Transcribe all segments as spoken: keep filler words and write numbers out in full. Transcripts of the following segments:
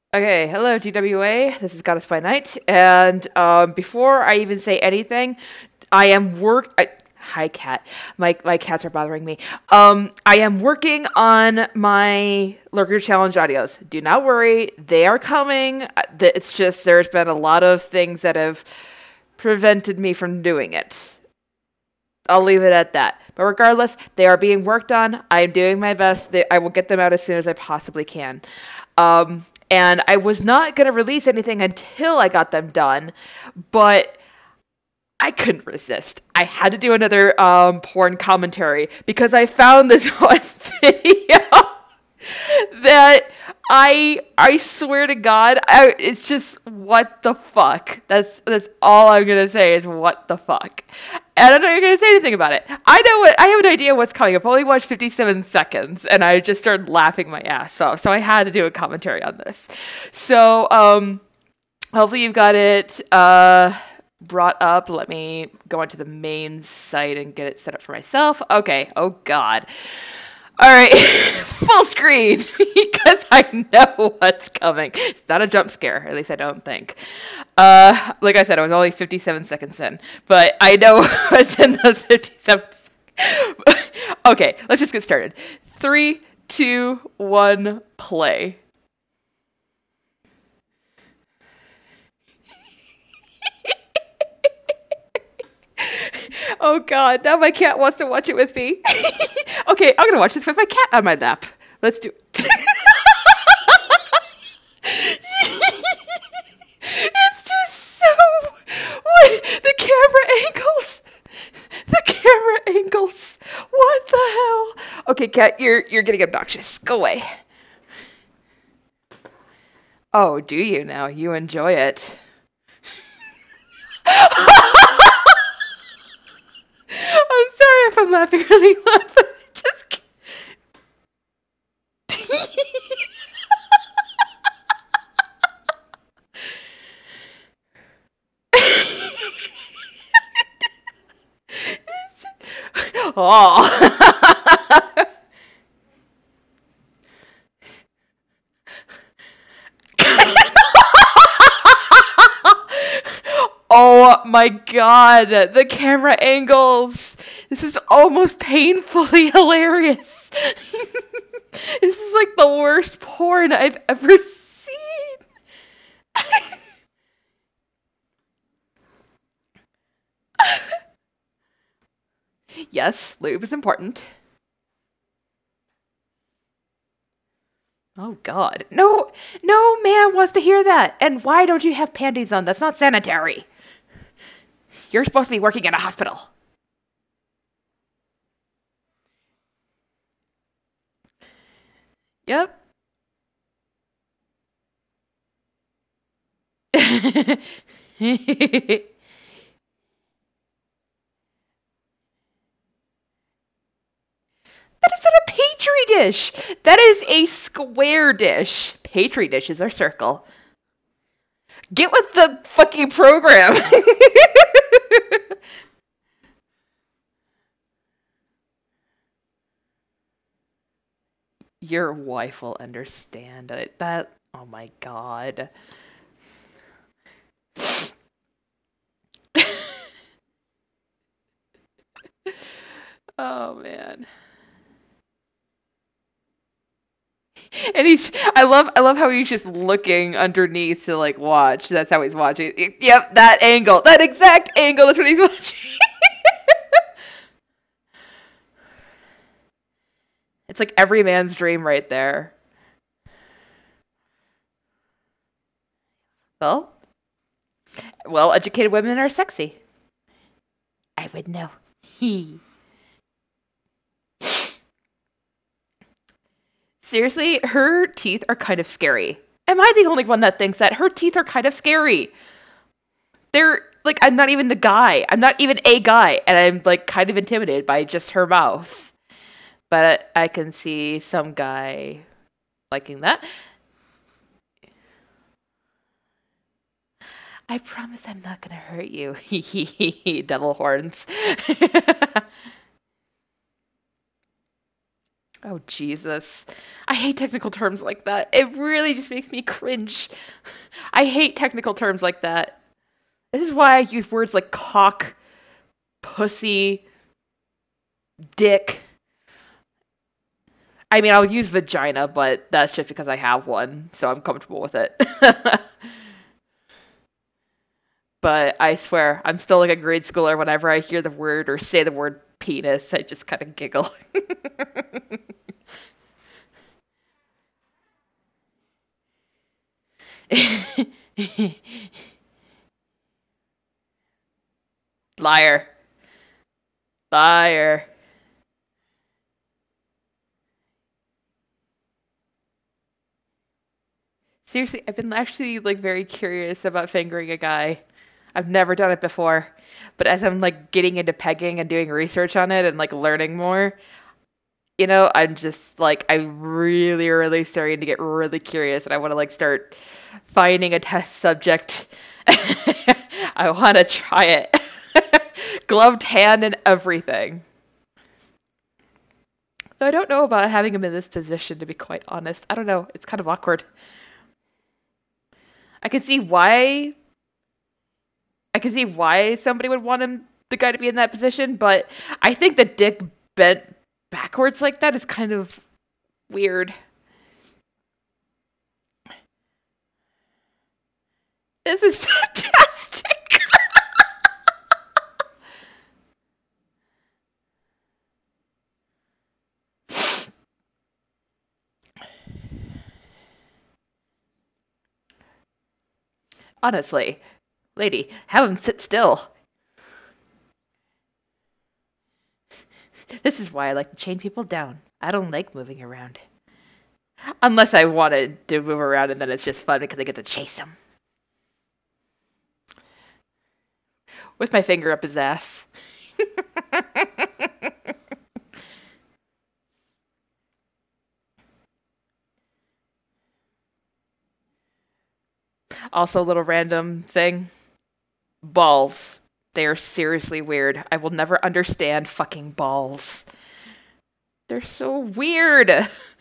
Okay, hello G W A. This is Goddess by Night, and um, before I even say anything, I am work. I, hi, cat. My my cats are bothering me. Um, I am working on my Lurker Challenge audios. Do not worry, they are coming. Uh, th- It's just there's been a lot of things that have prevented me from doing it. I'll leave it at that. But regardless, they are being worked on. I am doing my best. They, I will get them out as soon as I possibly can. Um, and I was not going to release anything until I got them done, but I couldn't resist. I had to do another um, porn commentary because I found this one video that I I swear to God, I, it's just what the fuck. That's that's all I'm gonna say is what the fuck. And I'm not gonna say anything about it. I know what I have an idea what's coming. I've only watched fifty-seven seconds, and I just started laughing my ass off. So I had to do a commentary on this. So um, hopefully you've got it uh brought up. Let me go onto the main site and get it set up for myself. Okay. Oh God. All right, full screen because I know what's coming. It's not a jump scare, at least I don't think. Uh, like I said, I was only fifty-seven seconds in, but I know what's in those fifty-seven seconds. Okay, let's just get started. Three, two, one, play. Oh God, now my cat wants to watch it with me. Okay, I'm gonna watch this with my cat on my lap. Let's do it. It's just so what the camera angles. The camera angles. What the hell? Okay, cat, you're you're getting obnoxious. Go away. Oh, do you now? You enjoy it. I'm sorry if I'm laughing really loud, but just oh. Oh my God, the camera angles. This is almost painfully hilarious. This is like the worst porn I've ever seen. Yes, lube is important. Oh God. No, no man wants to hear that. And why don't you have panties on? That's not sanitary. You're supposed to be working in a hospital. Yep. That is not a petri dish. That is a square dish. Petri dishes are circle. Get with the fucking program. Your wife will understand it. That. Oh my God. Oh man. And he's I love I love how he's just looking underneath to like watch. That's how he's watching. Yep, that angle. That exact angle, that's what he's watching. It's like every man's dream right there. Well, well, educated women are sexy. I would know. He. Seriously, her teeth are kind of scary. Am I the only one that thinks that her teeth are kind of scary? They're like I'm not even the guy. I'm not even a guy, and I'm like kind of intimidated by just her mouth. But I can see some guy liking that. I promise I'm not gonna hurt you. Devil horns. Oh, Jesus. I hate technical terms like that. It really just makes me cringe. I hate technical terms like that. This is why I use words like cock, pussy, dick. I mean, I'll use vagina, but that's just because I have one, so I'm comfortable with it. But I swear, I'm still like a grade schooler. Whenever I hear the word or say the word penis, I just kind of giggle. Liar. Liar. Seriously, I've been actually like very curious about fingering a guy. I've never done it before, but as I'm like getting into pegging and doing research on it and like learning more, you know, I'm just like I'm really, really starting to get really curious, and I want to like start finding a test subject. I want to try it, gloved hand and everything. So I don't know about having him in this position, to be quite honest. I don't know. It's kind of awkward. I can see why I can see why somebody would want him, the guy, to be in that position, but I think the dick bent backwards like that is kind of weird. This is fantastic. Honestly, lady, have him sit still. This is why I like to chain people down. I don't like moving around. Unless I wanted to move around and then it's just fun because I get to chase him with my finger up his ass. Also, a little random thing. Balls. They are seriously weird. I will never understand fucking balls. They're so weird.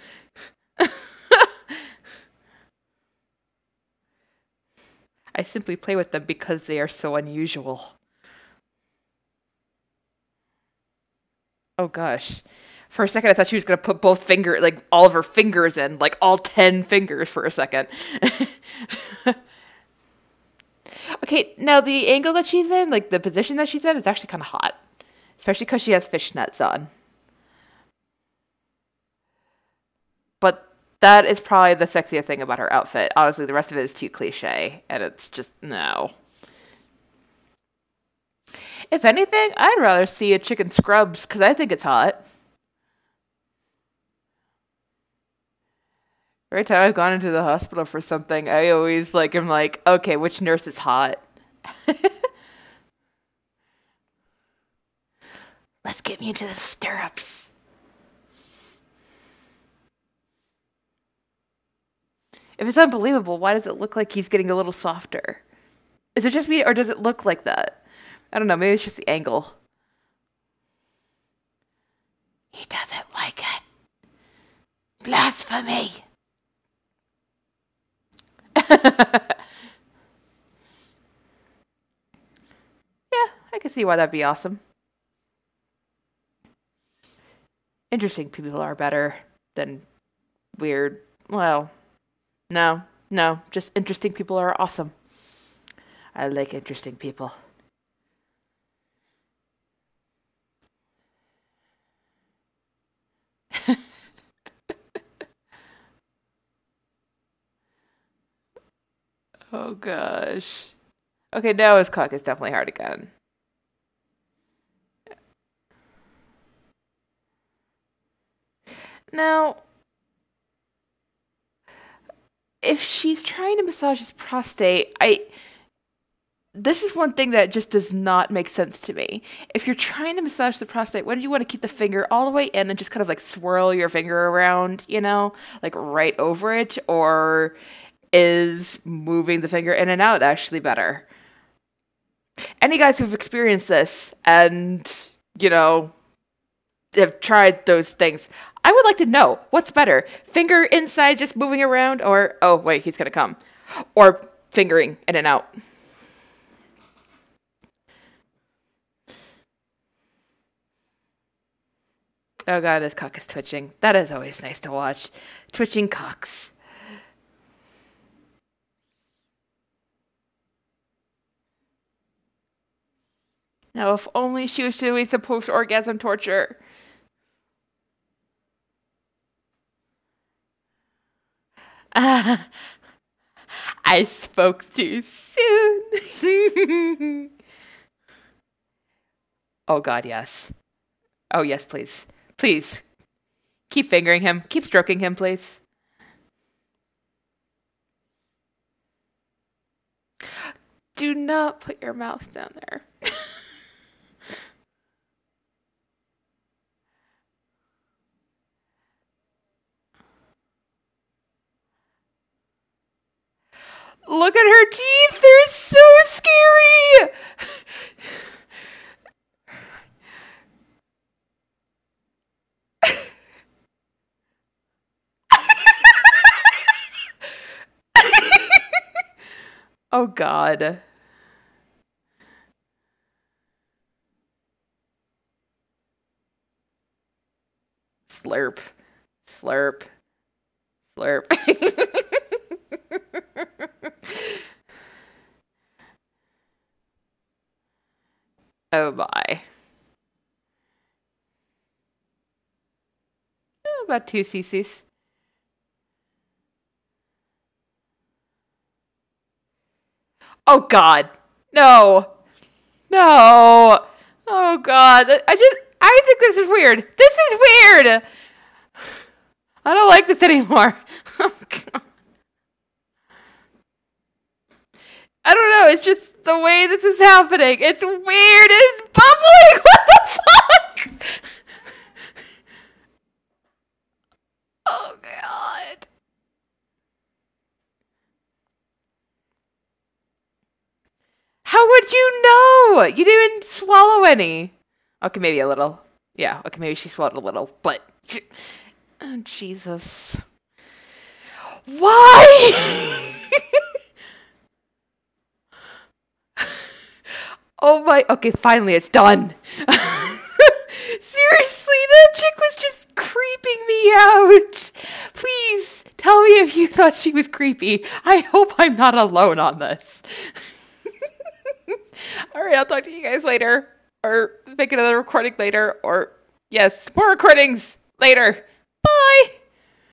I simply play with them because they are so unusual. Oh gosh. For a second, I thought she was gonna put both finger, like all of her fingers in, like all ten fingers for a second. Okay, now the angle that she's in, like the position that she's in, is actually kind of hot, especially because she has fishnets on. But that is probably the sexiest thing about her outfit. Honestly, the rest of it is too cliche, and it's just no. If anything, I'd rather see a chicken scrubs because I think it's hot. Every time I've gone into the hospital for something, I always like am like, okay, which nurse is hot? Let's get me into the stirrups. If it's unbelievable, why does it look like he's getting a little softer? Is it just me, or does it look like that? I don't know. Maybe it's just the angle. He doesn't like it. Blasphemy. Yeah, I can see why that'd be awesome. Interesting people are better than weird. Well, no, no, just interesting people are awesome. I like interesting people. Oh gosh. Okay, now his cock is definitely hard again. Now, if she's trying to massage his prostate, I this is one thing that just does not make sense to me. If you're trying to massage the prostate, why do you want to keep the finger all the way in and just kind of like swirl your finger around, you know, like right over it? Or is moving the finger in and out actually better? Any guys who've experienced this and, you know, have tried those things. I would like to know what's better: finger inside, just moving around, or oh wait, he's gonna come, or fingering in and out. Oh god, his cock is twitching. That is always nice to watch. Twitching cocks. Now, if only she was doing some post-orgasm torture. Ah, I spoke too soon. Oh god, yes. Oh yes, please. Please. Keep fingering him. Keep stroking him, please. Do not put your mouth down there. Look at her teeth. They're so scary. Oh god. Slurp. Slurp. Slurp. Oh my. Oh, about two cc's. Oh god. No. No. Oh god. I just I think this is weird. This is weird. I don't like this anymore. Oh god. I don't know. It's just the way this is happening. It's weird. It's bubbling. What the fuck? Oh god. How would you know? You didn't swallow any. Okay, maybe a little. Yeah. Okay, maybe she swallowed a little, but oh, Jesus. Why? Oh my. Okay, finally, it's done. Seriously, that chick was just creeping me out. Please tell me if you thought she was creepy. I hope I'm not alone on this. All right, I'll talk to you guys later, or make another recording later, or yes, more recordings later. Bye.